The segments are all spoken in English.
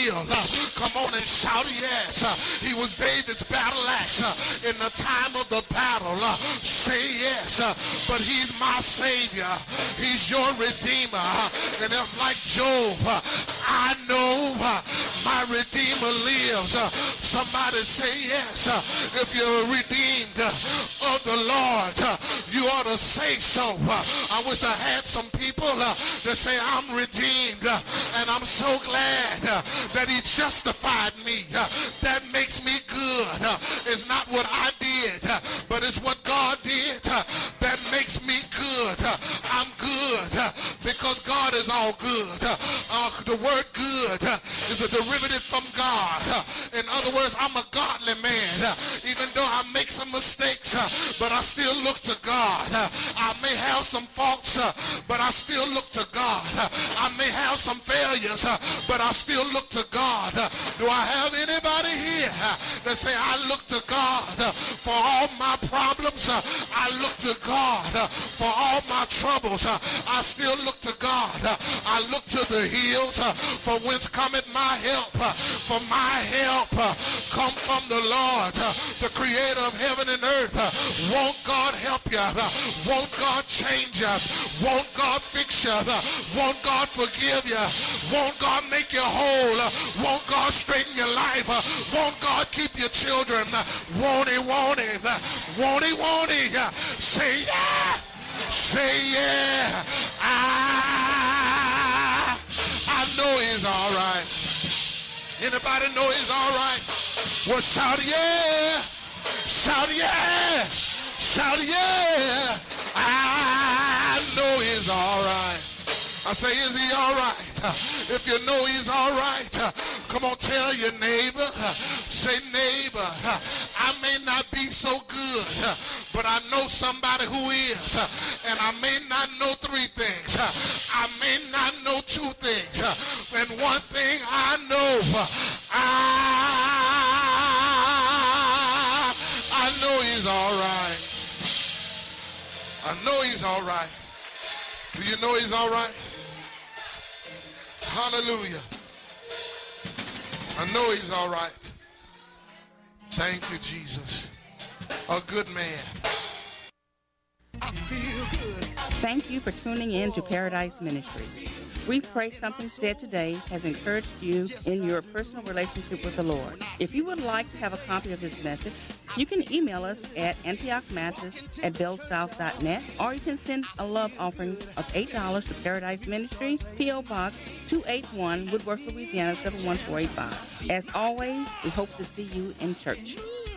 shield. Come on and shout yes. He was David's battle axe in the time of the battle. Say yes. But he's my Savior. He's your Redeemer. And if like Job, I know my Redeemer lives. Somebody say yes. If you're redeemed of the Lord, you ought to say so. I wish I had some people that say I'm redeemed, and I'm so glad that he justified me. That makes me good. It's not what I did, but it's what God did that makes me good. I'm good because God is all good. The word good is a derivative from God. In other words, I'm a godly man. Even though I make some mistakes, but I still look to God. I may have some faults, but I still look to God. I may have some failures, but I still look to God. Do I have anybody here that say I look to God for all my problems? I look to God for all my troubles. I still look to God. I look to the hills for whence cometh my help. For my help come from the Lord, the creator of heaven and earth. Won't God help you? Won't God change you? Won't God fix you? Won't God forgive you? Won't God make you whole? Won't God straighten your life? Won't God keep your children? Won't he, won't he? Won't he, won't he? Say yeah. Say yeah. I know he's all right. Anybody know he's all right? Well, shout yeah. Shout yeah. Shout yeah. I know he's all right. I say, is he all right? If you know he's all right, come on, tell your neighbor. Say, neighbor, I may not be so good, but I know somebody who is. And I may not know three things. I may not know two things. And one thing I know, I know he's all right. I know he's all right. Do you know he's all right? Hallelujah. I know he's all right. Thank you, Jesus. A good man. I feel good. Thank you for tuning in to Paradise Ministry. We pray something said today has encouraged you in your personal relationship with the Lord. If you would like to have a copy of this message, you can email us at antiochmathis@bellsouth.net, or you can send a love offering of $8 to Paradise Ministry, P.O. Box 281, Woodworth, Louisiana 71485. As always, we hope to see you in church.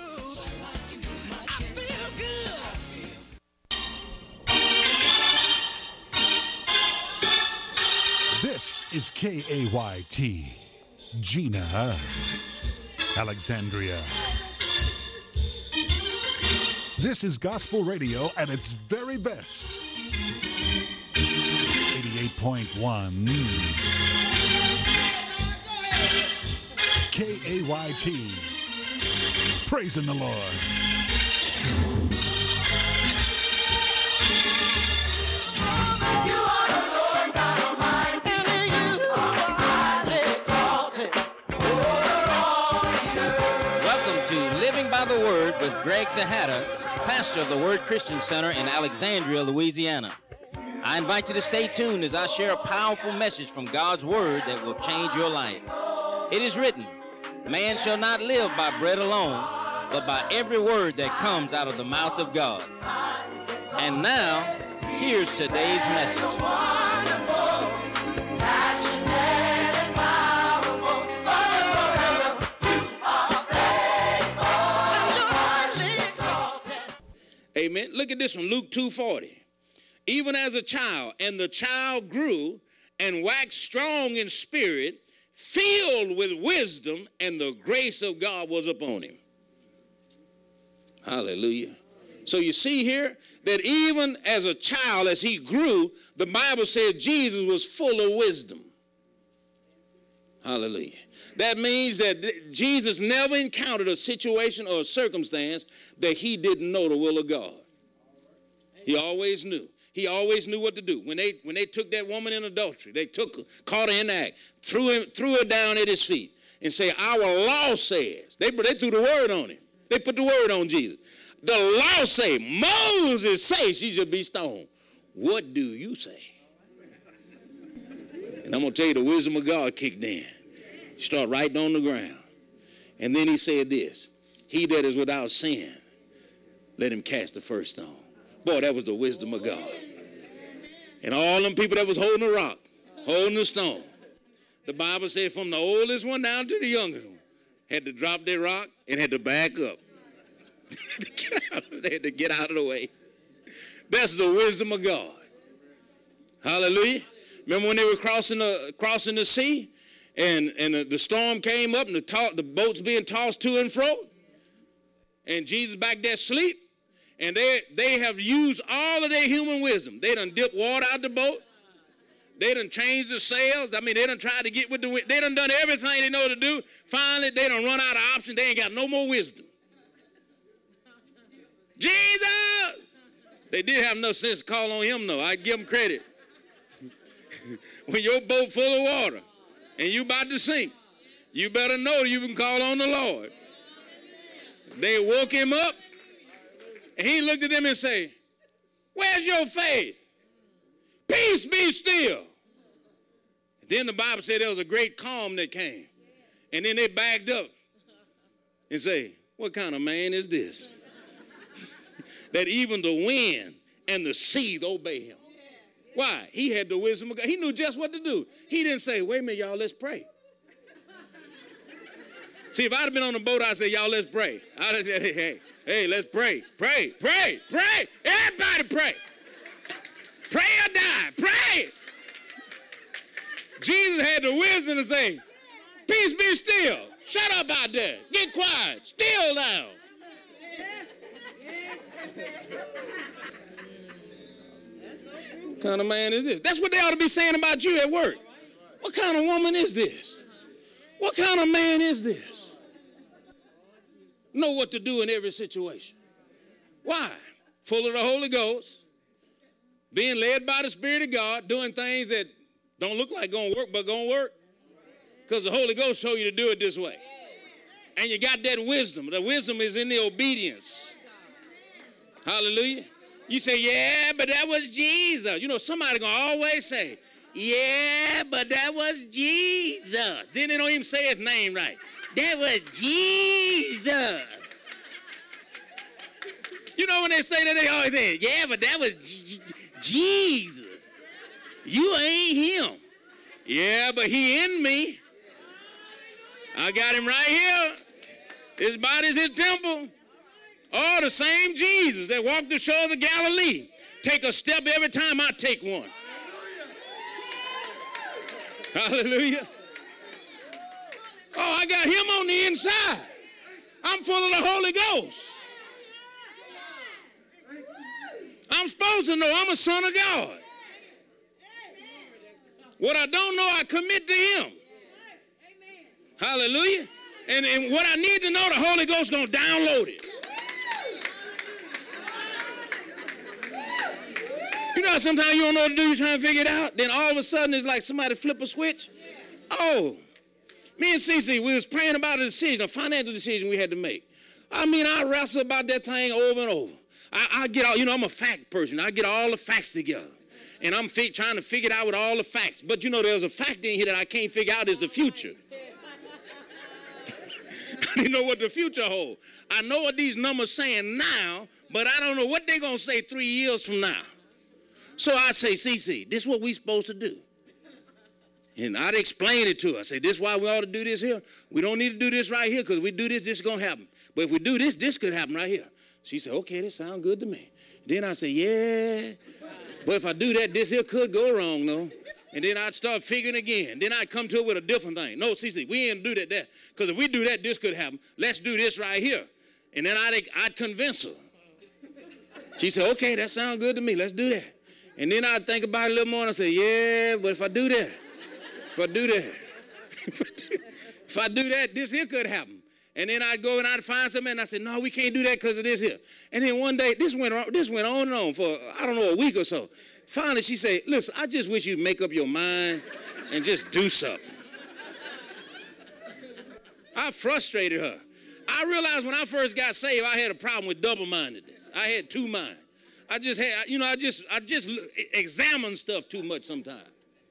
This is KAYT, Gina, Alexandria. This is gospel radio at its very best. 88.1 KAYT. Praising the Lord. The Word with Greg Tejada, pastor of the Word Christian Center in Alexandria, Louisiana. I invite you to stay tuned as I share a powerful message from God's Word that will change your life. It is written, man shall not live by bread alone, but by every word that comes out of the mouth of God. And now, here's today's message. Amen. Look at this from Luke 2:40. Even as a child, and the child grew and waxed strong in spirit, filled with wisdom, and the grace of God was upon him. Hallelujah. So you see here that even as a child, as he grew, the Bible said Jesus was full of wisdom. Hallelujah. That means that Jesus never encountered a situation or a circumstance that he didn't know the will of God. He always knew. He always knew what to do. When they took that woman in adultery, they caught her in the act, threw her down at his feet. and say, our law says. They threw the word on him. They put the word on Jesus. The law say, Moses say she should be stoned. What do you say? And I'm going to tell you, the wisdom of God kicked in. Start writing on the ground. And then he said this, he that is without sin, let him cast the first stone. Boy, that was the wisdom of God. And all them people that was holding the rock, holding the stone, the Bible said from the oldest one down to the youngest one, had to drop their rock and had to back up. They had to get out of the way. That's the wisdom of God. Hallelujah. Remember when they were crossing the sea? And the storm came up and the boat's being tossed to and fro. And Jesus back there asleep. And they have used all of their human wisdom. They done dipped water out the boat. They done changed the sails. I mean, they done tried to get with the wind. They done everything they know to do. Finally, they done run out of options. They ain't got no more wisdom. Jesus! They did have enough sense to call on him, though. I give them credit. When your boat full of water, and you about to sink, you better know you can call on the Lord. They woke him up, and he looked at them and said, where's your faith? Peace be still. Then the Bible said there was a great calm that came. And then they backed up and say, what kind of man is this? That even the wind and the sea obey him. Why? He had the wisdom of God. He knew just what to do. He didn't say, wait a minute, y'all, let's pray. See, if I'd have been on the boat, I'd say, y'all, let's pray. I'd have said, hey, let's pray. Pray. Everybody pray. Pray or die. Pray. Jesus had the wisdom to say, peace be still. Shut up out there. Get quiet. Still down. What kind of man is this? That's what they ought to be saying about you at work. What kind of woman is this? What kind of man is this? Know what to do in every situation. Why? Full of the Holy Ghost, being led by the Spirit of God, doing things that don't look like going to work, but going to work. Because the Holy Ghost showed you to do it this way. And you got that wisdom. The wisdom is in the obedience. Hallelujah. You say, yeah, but that was Jesus. You know, somebody going to always say, yeah, but that was Jesus. Then they don't even say his name right. That was Jesus. You know when they say that, they always say, yeah, but that was Jesus. You ain't him. Yeah, but he in me. I got him right here. His body's his temple. All the same Jesus that walked the shores of Galilee. Take a step every time I take one. Hallelujah. Oh, I got him on the inside. I'm full of the Holy Ghost. I'm supposed to know I'm a son of God. What I don't know, I commit to him. Hallelujah. And what I need to know, the Holy Ghost is going to download it. You know, sometimes you don't know what to do, you're trying to figure it out. Then all of a sudden, it's like somebody flip a switch. Oh, me and Cece, we was praying about a decision, a financial decision we had to make. I mean, I wrestle about that thing over and over. I get all, you know, I'm a fact person. I get all the facts together. And I'm trying to figure it out with all the facts. But, you know, there's a fact in here that I can't figure out is the future. I didn't know what the future holds. I know what these numbers saying now, but I don't know what they're going to say 3 years from now. So I say, Cece, this is what we supposed to do. And I'd explain it to her. I say, this is why we ought to do this here. We don't need to do this right here because if we do this, this is going to happen. But if we do this, this could happen right here. She said, okay, this sounds good to me. Then I say, yeah, but if I do that, this here could go wrong, though. And then I'd start figuring again. Then I'd come to it with a different thing. No, Cece, we ain't do that there. Because if we do that, this could happen. Let's do this right here. And then I'd convince her. She said, okay, that sounds good to me. Let's do that. And then I'd think about it a little more and I'd say, yeah, but if I do that, if I do that, this here could happen. And then I'd go and I'd find something and I said, no, we can't do that because of this here. And then one day, this went on and on for, I don't know, a week or so. Finally, she said, listen, I just wish you'd make up your mind and just do something. I frustrated her. I realized when I first got saved, I had a problem with double-mindedness. I had two minds. I just examine stuff too much sometimes.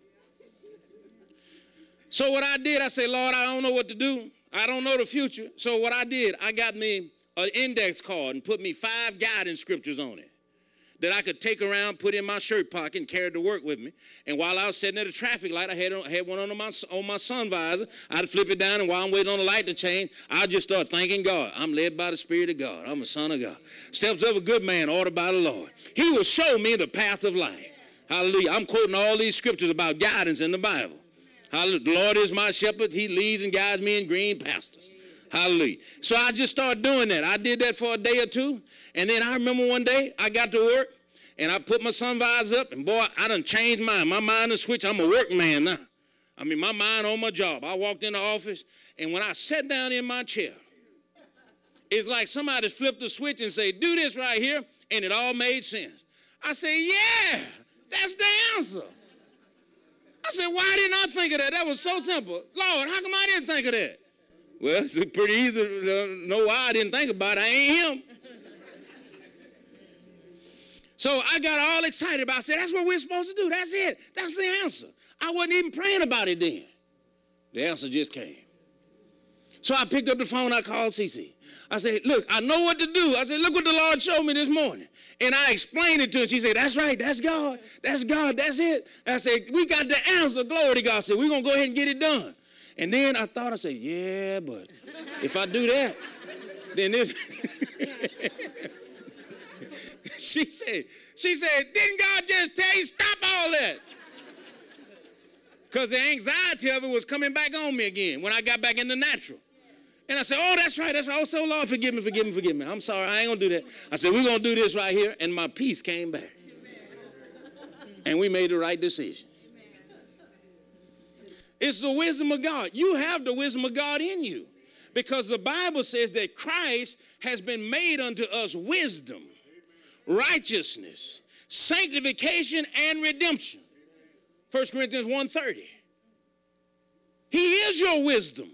So what I did, I said, Lord, I don't know what to do. I don't know the future. So what I did, I got me an index card and put me 5 guidance scriptures on it that I could take around, put in my shirt pocket, and carry to work with me. And while I was sitting at a traffic light, I had one on my sun visor. I'd flip it down, and while I'm waiting on the light to change, I'd just start thanking God. I'm led by the Spirit of God. I'm a son of God. Steps of a good man ordered by the Lord. He will show me the path of life. Hallelujah. I'm quoting all these scriptures about guidance in the Bible. Hallelujah. The Lord is my shepherd. He leads and guides me in green pastures. Hallelujah. So I just started doing that. I did that for a day or two. And then I remember one day I got to work and I put my sun visor up, and boy, I done changed mine. My mind is switched. I'm a work man now. I mean, my mind on my job. I walked in the office, and when I sat down in my chair, it's like somebody flipped the switch and said, do this right here, and it all made sense. I said, yeah, that's the answer. I said, why didn't I think of that? That was so simple. Lord, how come I didn't think of that? Well, it's pretty easy to know why I didn't think about it. I ain't him. So I got all excited about it. I said, that's what we're supposed to do. That's it. That's the answer. I wasn't even praying about it then. The answer just came. So I picked up the phone. I called CC. I said, look, I know what to do. I said, look what the Lord showed me this morning. And I explained it to her. She said, that's right. That's God. That's God. That's it. I said, we got the answer. Glory to God. I said, we're going to go ahead and get it done. And then I thought, I said, yeah, but if I do that, then this. She said, didn't God just tell you, stop all that? Because the anxiety of it was coming back on me again when I got back in the natural. And I said, oh, that's right. Oh, so Lord, forgive me. I'm sorry, I ain't going to do that. I said, we're going to do this right here. And my peace came back. And we made the right decision. It's the wisdom of God. You have the wisdom of God in you. Because the Bible says that Christ has been made unto us wisdom, righteousness, sanctification, and redemption. 1 Corinthians 1:30. He is your wisdom.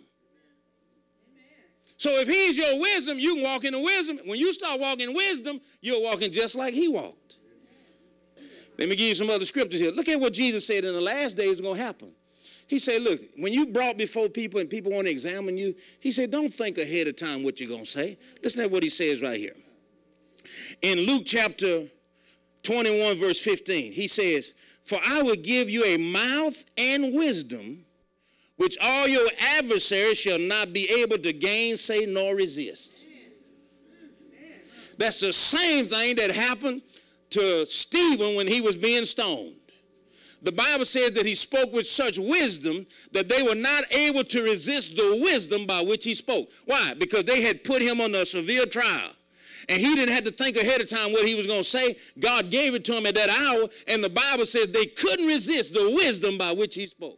So if he's your wisdom, you can walk in the wisdom. When you start walking in wisdom, you're walking just like he walked. Let me give you some other scriptures here. Look at what Jesus said in the last days is going to happen. He said, look, when you brought before people and people want to examine you, he said, don't think ahead of time what you're going to say. Listen to what he says right here. In Luke chapter 21, verse 15, he says, for I will give you a mouth and wisdom, which all your adversaries shall not be able to gainsay nor resist. That's the same thing that happened to Stephen when he was being stoned. The Bible says that he spoke with such wisdom that they were not able to resist the wisdom by which he spoke. Why? Because they had put him under a severe trial. And he didn't have to think ahead of time what he was going to say. God gave it to him at that hour, and the Bible says they couldn't resist the wisdom by which he spoke.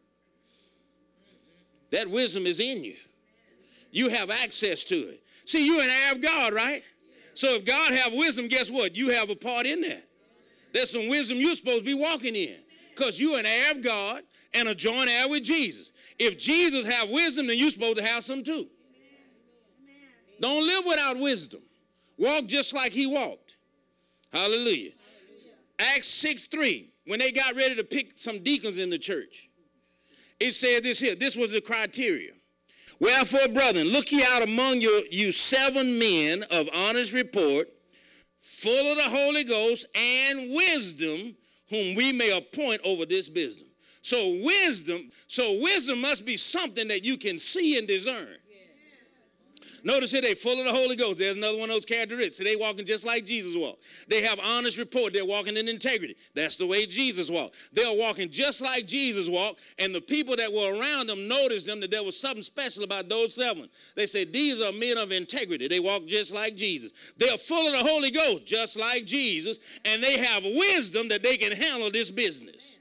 That wisdom is in you. You have access to it. See, you're an heir of God, right? So if God have wisdom, guess what? You have a part in that. There's some wisdom you're supposed to be walking in because you're an heir of God and a joint heir with Jesus. If Jesus have wisdom, then you're supposed to have some too. Don't live without wisdom. Walk just like he walked. Hallelujah. Acts 6:3, when they got ready to pick some deacons in the church, it said this here. This was the criteria. Wherefore, brethren, look ye out among you 7 men of honest report, full of the Holy Ghost and wisdom, whom we may appoint over this business. So wisdom must be something that you can see and discern. Notice here, they're full of the Holy Ghost. There's another one of those characteristics. So they walking just like Jesus walked. They have honest report. They're walking in integrity. That's the way Jesus walked. They're walking just like Jesus walked, and the people that were around them noticed them that there was something special about those 7. They said, these are men of integrity. They walk just like Jesus. They're full of the Holy Ghost, just like Jesus, and they have wisdom that they can handle this business.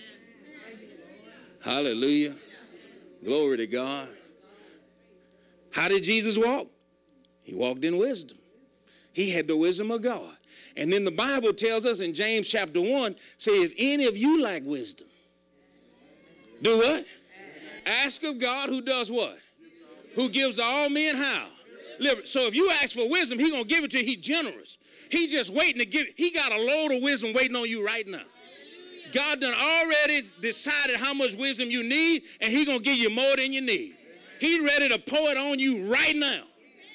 Hallelujah. Glory to God. How did Jesus walk? He walked in wisdom. He had the wisdom of God. And then the Bible tells us in James chapter 1, say, if any of you lack wisdom, do what? Ask of God who does what? Who gives to all men how? Liberty. So if you ask for wisdom, he going to give it to you. He's generous. He just waiting to give. He got a load of wisdom waiting on you right now. God done already decided how much wisdom you need, and he going to give you more than you need. He's ready to pour it on you right now.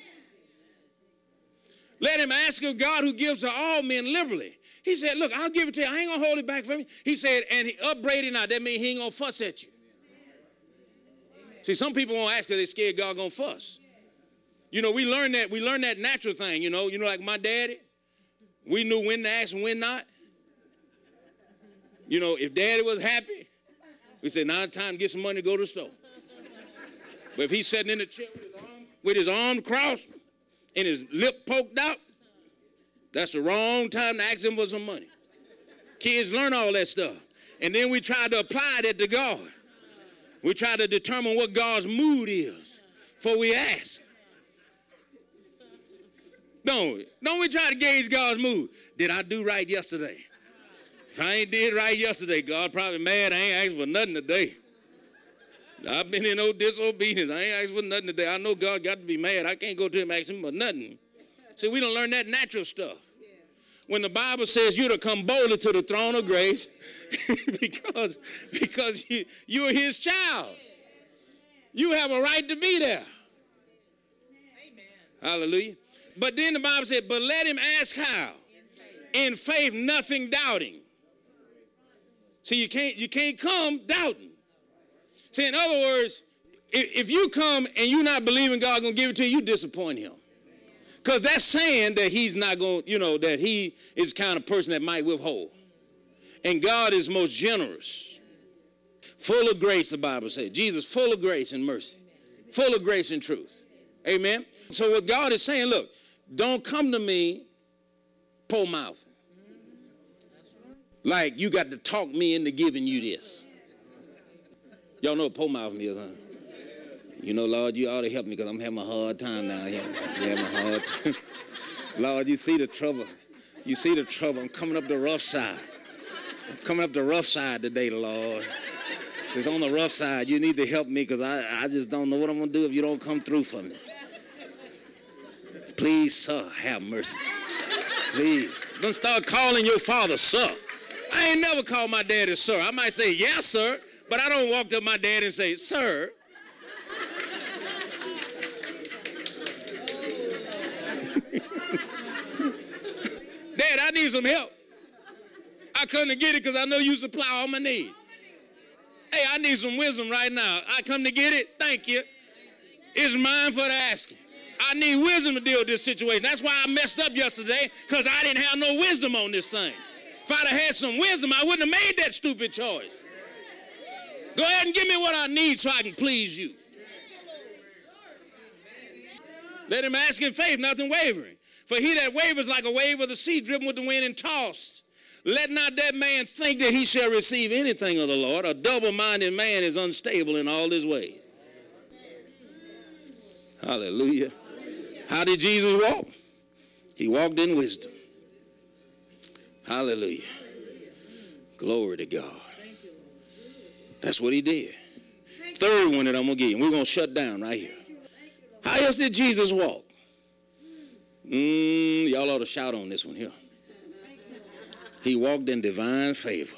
Let him ask of God who gives to all men liberally. He said, look, I'll give it to you. I ain't going to hold it back from you. He said, and he upbraided not. That means he ain't going to fuss at you. See, some people won't ask because they're scared God going to fuss. You know, we learned that natural thing, you know, like my daddy. We knew when to ask and when not. You know, if daddy was happy, we said, now it's time to get some money to go to the store. But if he's sitting in the chair with his arm crossed and his lip poked out, that's the wrong time to ask him for some money. Kids learn all that stuff. And then we try to apply that to God. We try to determine what God's mood is before we ask. Don't we? Don't we try to gauge God's mood? Did I do right yesterday? If I ain't did right yesterday, God probably mad. I ain't asked for nothing today. I've been in no disobedience. I ain't asked for nothing today. I know God got to be mad. I can't go to him asking for nothing. See, we don't learn that natural stuff. When the Bible says you're to come boldly to the throne of grace because you're his child. You have a right to be there. Hallelujah. But then the Bible said, but let him ask how? In faith, nothing doubting. See, you can't come doubting. See, in other words, if you come and you're not believing God going to give it to you, you disappoint him. Because that's saying that he's not going, that he is the kind of person that might withhold. And God is most generous. Full of grace, the Bible says. Jesus, full of grace and mercy. Full of grace and truth. Amen. So what God is saying, look, don't come to me poor mouth. Like you got to talk me into giving you this. Y'all know what poor mouth is, huh? You know, Lord, you ought to help me because I'm having a hard time down here. I'm having a hard time. Lord, you see the trouble. You see the trouble. I'm coming up the rough side. I'm coming up the rough side today, Lord. If it's on the rough side, you need to help me because I just don't know what I'm going to do if you don't come through for me. Please, sir, have mercy. Please. Don't start calling your father, sir. I ain't never called my daddy, sir. I might say, yes, sir, but I don't walk up to my dad and say, sir. Dad, I need some help. I couldn't get it because I know you supply all my needs. Hey, I need some wisdom right now. I come to get it. Thank you. It's mine for the asking. I need wisdom to deal with this situation. That's why I messed up yesterday, because I didn't have no wisdom on this thing. If I'd have had some wisdom, I wouldn't have made that stupid choice. Go ahead and give me what I need so I can please you. Let him ask in faith, nothing wavering. For he that wavers like a wave of the sea, driven with the wind and tossed. Let not that man think that he shall receive anything of the Lord. A double-minded man is unstable in all his ways. Hallelujah. How did Jesus walk? He walked in wisdom. Hallelujah. Glory to God. That's what he did. Third one that I'm going to give you. We're going to shut down right here. How else did Jesus walk? Y'all ought to shout on this one here. He walked in divine favor.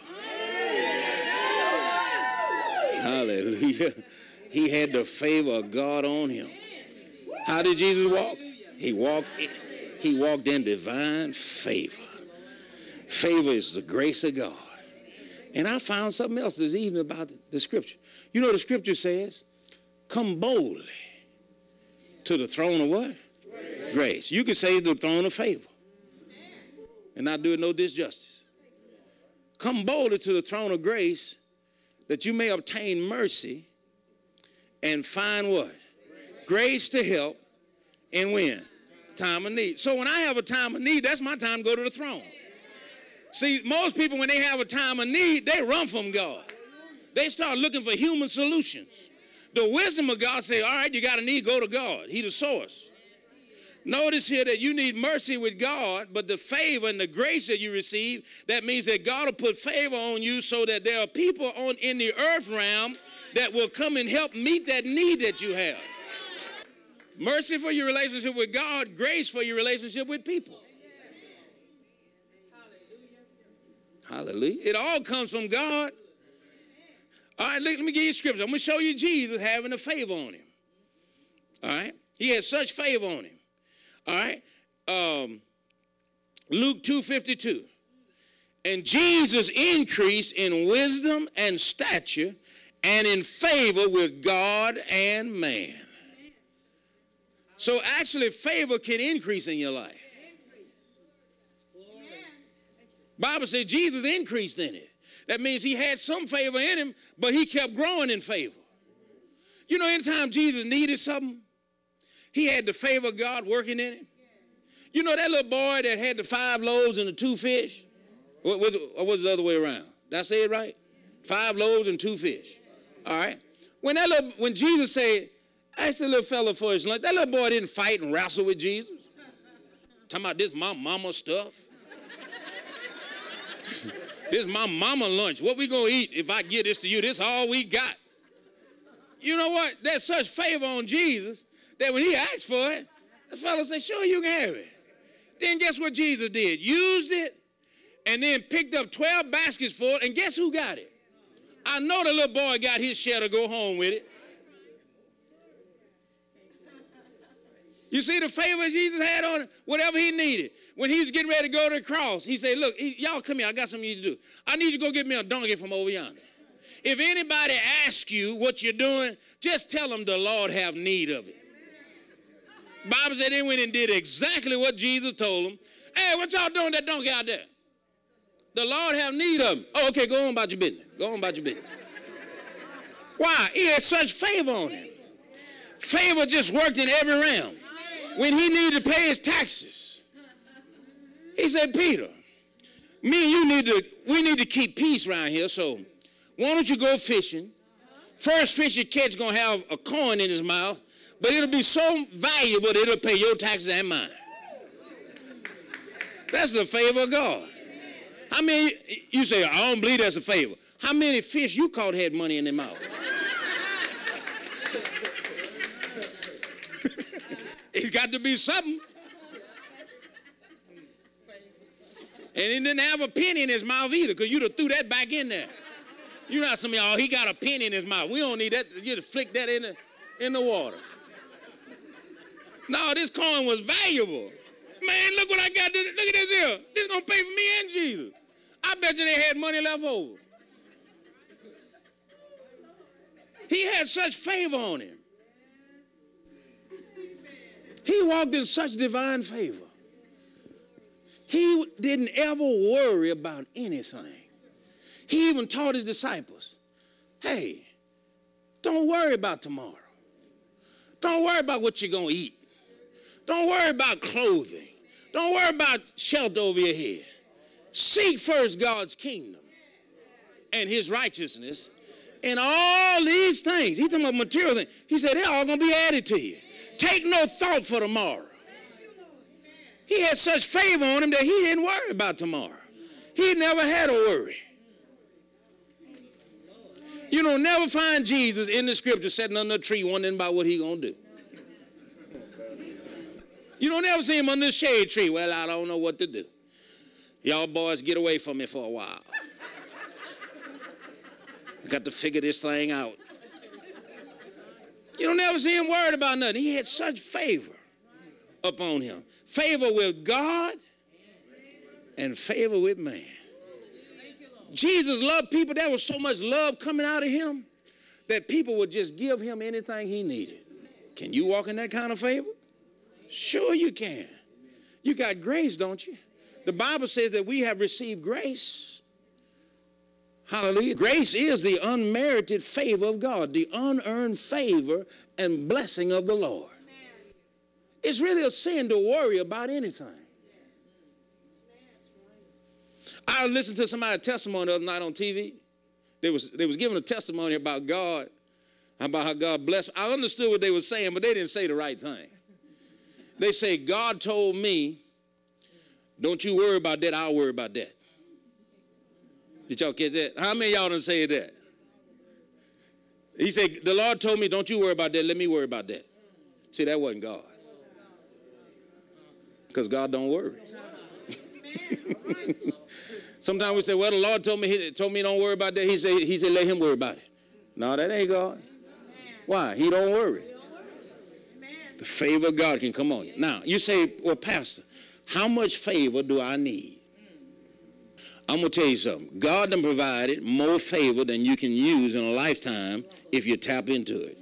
Hallelujah. He had the favor of God on him. How did Jesus walk? He walked in divine favor. Favor is the grace of God. And I found something else this evening about the scripture. You know the scripture says, come boldly to the throne of what? Grace. You could say the throne of favor and not do it no disjustice. Come boldly to the throne of grace that you may obtain mercy and find what? Grace to help and when? Time of need. So when I have a time of need, that's my time to go to the throne. See, most people, when they have a time of need, they run from God. They start looking for human solutions. The wisdom of God say, all right, you got a need, go to God. He's the source. Notice here that you need mercy with God, but the favor and the grace that you receive, that means that God will put favor on you so that there are people in the earth realm that will come and help meet that need that you have. Mercy for your relationship with God, grace for your relationship with people. Hallelujah. It all comes from God. All right, let me give you scripture. I'm going to show you Jesus having a favor on him. All right. He had such favor on him. All right. Luke 2:52. And Jesus increased in wisdom and stature and in favor with God and man. So actually favor can increase in your life. Bible says Jesus increased in it. That means he had some favor in him, but he kept growing in favor. You know, anytime Jesus needed something, he had the favor of God working in him. You know that little boy that had the 5 loaves and the 2 fish? Or was it the other way around? Did I say it right? 5 loaves and 2 fish. All right. When Jesus said, ask the little fella for his lunch, that little boy didn't fight and wrestle with Jesus. Talking about this my mama stuff. This is my mama lunch. What we gonna eat if I give this to you? This all we got. You know what? There's such favor on Jesus that when he asked for it, the fella said, sure, you can have it. Then guess what Jesus did? Used it and then picked up 12 baskets full, and guess who got it? I know the little boy got his share to go home with it. You see the favor Jesus had on it? Whatever he needed. When he was getting ready to go to the cross, he said, look, y'all come here. I got something you to do. I need you to go get me a donkey from over yonder. If anybody asks you what you're doing, just tell them the Lord have need of it. Bible said they went and did exactly what Jesus told them. Hey, what y'all doing with that donkey out there? The Lord have need of him. Oh, okay, go on about your business. Go on about your business. Why? He had such favor on him. Favor just worked in every realm. When he needed to pay his taxes, he said, Peter, me and you we need to keep peace around here, so why don't you go fishing? First fish you catch is going to have a coin in his mouth, but it'll be so valuable that it'll pay your taxes and mine. That's the favor of God. How many, you say, I don't believe that's a favor. How many fish you caught had money in their mouth? It's got to be something. And he didn't have a penny in his mouth either, because you'd have threw that back in there. You know some of y'all, he got a penny in his mouth. We don't need that. You just flick that in the water. No, this coin was valuable. Man, look what I got. Look at this here. This is going to pay for me and Jesus. I bet you they had money left over. He had such favor on him. He walked in such divine favor. He didn't ever worry about anything. He even taught his disciples, hey, don't worry about tomorrow. Don't worry about what you're going to eat. Don't worry about clothing. Don't worry about shelter over your head. Seek first God's kingdom and his righteousness, and all these things. He's talking about material things. He said they're all going to be added to you. Take no thought for tomorrow. He had such favor on him that he didn't worry about tomorrow. He never had a worry. You don't never find Jesus in the scripture sitting under a tree wondering about what he's going to do. You don't ever see him under the shade tree. Well, I don't know what to do. Y'all boys get away from me for a while. Got to figure this thing out. You don't ever see him worried about nothing. He had such favor upon him. Favor with God and favor with man. Jesus loved people. There was so much love coming out of him that people would just give him anything he needed. Can you walk in that kind of favor? Sure you can. You got grace, don't you? The Bible says that we have received grace. Hallelujah. Grace is the unmerited favor of God, the unearned favor and blessing of the Lord. It's really a sin to worry about anything. I listened to somebody's testimony the other night on TV. They was giving a testimony about God, about how God blessed. I understood what they were saying, but they didn't say the right thing. They say, God told me, don't you worry about that, I'll worry about that. Did y'all get that? How many of y'all done say that? He said, the Lord told me, don't you worry about that, let me worry about that. See, that wasn't God. Because God don't worry. Sometimes we say, well, the Lord told me don't worry about that. He said, let him worry about it. No, that ain't God. Why? He don't worry. The favor of God can come on you. Now, you say, well, Pastor, how much favor do I need? I'm going to tell you something. God done provided more favor than you can use in a lifetime if you tap into it.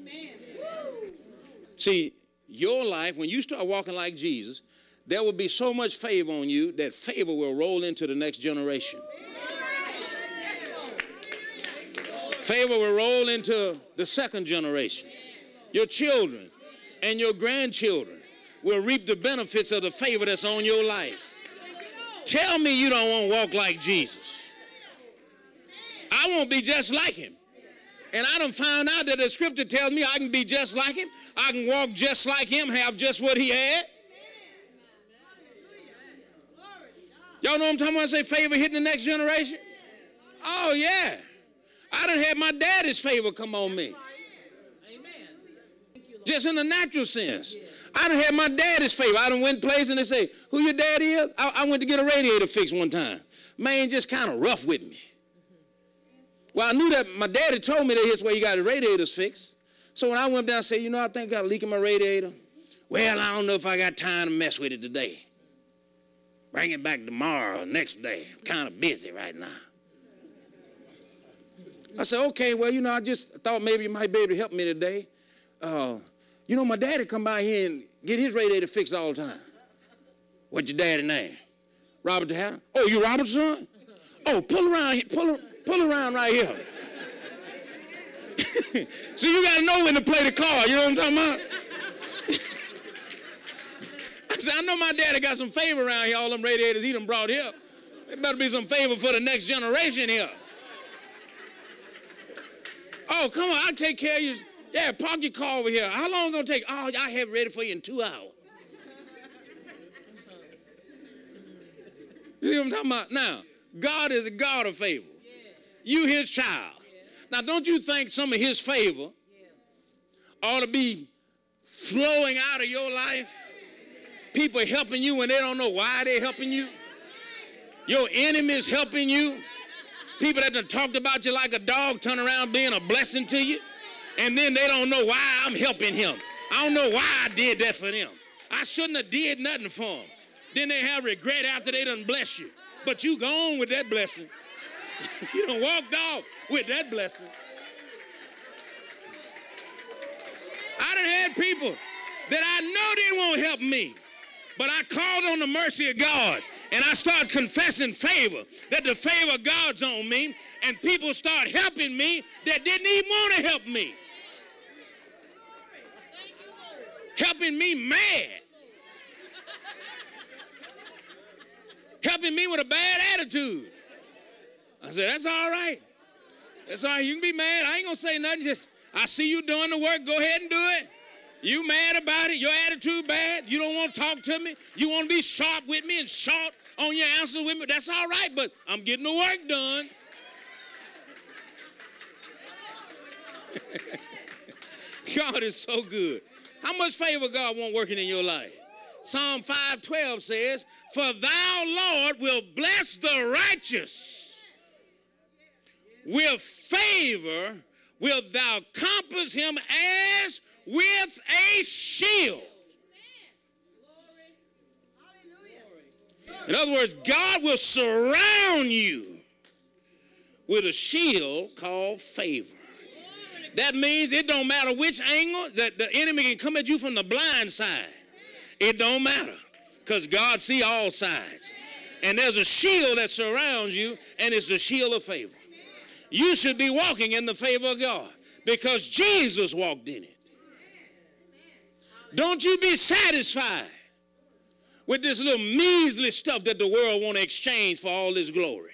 See, your life, when you start walking like Jesus, there will be so much favor on you that favor will roll into the next generation. Favor will roll into the second generation. Your children and your grandchildren will reap the benefits of the favor that's on your life. Tell me you don't want to walk like Jesus. I want to be just like him. And I done found out that the scripture tells me I can be just like him. I can walk just like him, have just what he had. Y'all know what I'm talking about? I say favor hitting the next generation? Oh, yeah. I done had my daddy's favor come on me. Just in the natural sense. I done had my daddy's favor. I done went place and they say, who your daddy is? I went to get a radiator fixed one time. Man, just kind of rough with me. Well, I knew that my daddy told me that here's where you got the radiators fixed. So when I went down and said, I think I got a leak in my radiator. Well, I don't know if I got time to mess with it today. Bring it back tomorrow, next day. I'm kind of busy right now. I said, okay, well, I just thought maybe you might be able to help me today. My daddy come by here and get his radiator fixed all the time. What's your daddy name? Robert Hatter. Oh, you Robert's son? Oh, pull around right here. So you got to know when to play the card. You know what I'm talking about? I said, I know my daddy got some favor around here, all them radiators he done brought here. There better be some favor for the next generation here. Oh, come on, I'll take care of you. Yeah, park your car over here. How long going to take? Oh, I have it ready for you in 2 hours. You see what I'm talking about? Now, God is a God of favor. You his child. Now, don't you think some of his favor ought to be flowing out of your life? People helping you when they don't know why they're helping you. Your enemies helping you. People that done talked about you like a dog turn around being a blessing to you. And then they don't know why I'm helping him. I don't know why I did that for them. I shouldn't have did nothing for them. Then they have regret after they done bless you. But you go on with that blessing. You done walked off with that blessing. I done had people that I know they won't help me. But I called on the mercy of God. And I start confessing favor, that the favor of God's on me. And people start helping me that didn't even want to help me. Helping me mad. Helping me with a bad attitude. I said, that's all right. That's all right. You can be mad. I ain't going to say nothing. Just, I see you doing the work. Go ahead and do it. You mad about it. Your attitude bad. You don't want to talk to me. You want to be sharp with me and short on your answers with me. That's all right, but I'm getting the work done. God is so good. How much favor God want working in your life? Psalm 5:12 says, for thou, Lord, will bless the righteous. With favor wilt thou compass him as with a shield. In other words, God will surround you with a shield called favor. That means it don't matter which angle that the enemy can come at you from the blind side. It don't matter because God see all sides. And there's a shield that surrounds you, and it's the shield of favor. You should be walking in the favor of God because Jesus walked in it. Don't you be satisfied with this little measly stuff that the world want to exchange for all this glory.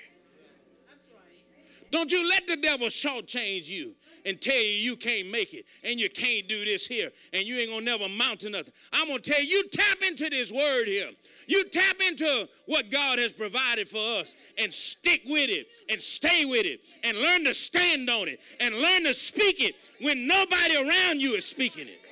Don't you let the devil shortchange you and tell you you can't make it and you can't do this here and you ain't going to never amount to nothing. I'm going to tell you, tap into this word here. You tap into what God has provided for us and stick with it and stay with it and learn to stand on it and learn to speak it when nobody around you is speaking it.